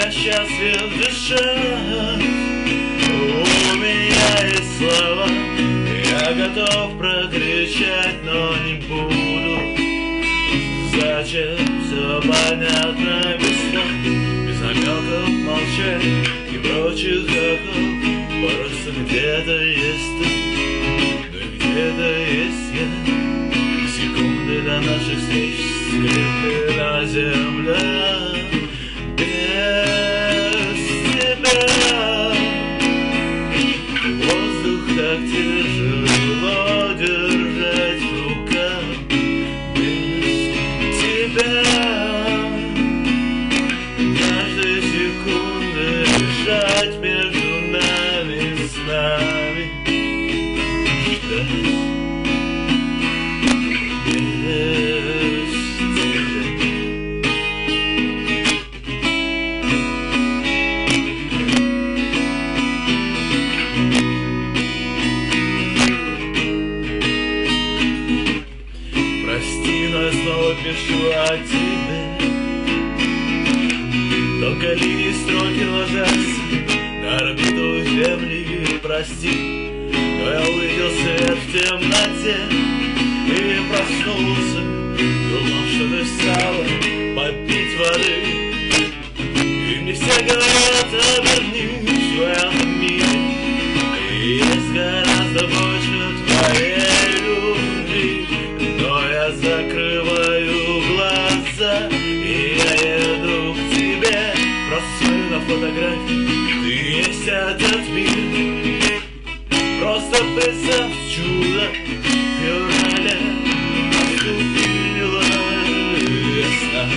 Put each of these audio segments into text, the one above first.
я счастлив дышать. У меня есть слова, я готов прокричать, но не буду. Зачем? Все понятно без слов, без намеков, молчаний и прочих гахов. Просто где-то есть ты, да где-то есть я. Секунды до наших встреч скрипела земля. Без тебя воздух так тяжело держать в руках. Без тебя каждой секунды лежать между нами, с нами ждать. Прости, но я снова пишу о тебе. Только линии строки ложатся на орбиту Земли. Прости, но я увидел свет в темноте и проснулся. Думал, что ты встала попить воды. И мне все говорят, обернись в этом мире. Есть гораздо больше твоей любви. Но я закрываю глаза, и я еду к тебе. Просто на фотографии ты есть этот мир. Просто представь чудо, в феврале наступила весна.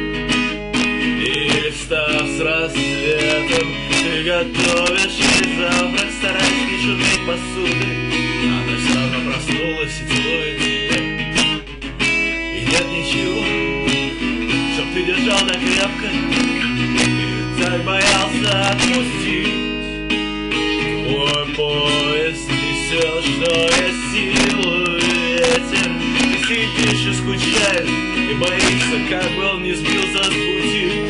И встав с рассветом, ты готовишь завтрак, стараясь не шуметь посуды. Она все равно проснулась и целует тебя. И нет ничего, чтоб ты держал так крепко и так боялся отпустить. Твой поезд несет, что есть силу ветер. Ты сидишь и скучаешь, и боишься, как бы он не сбился с пути.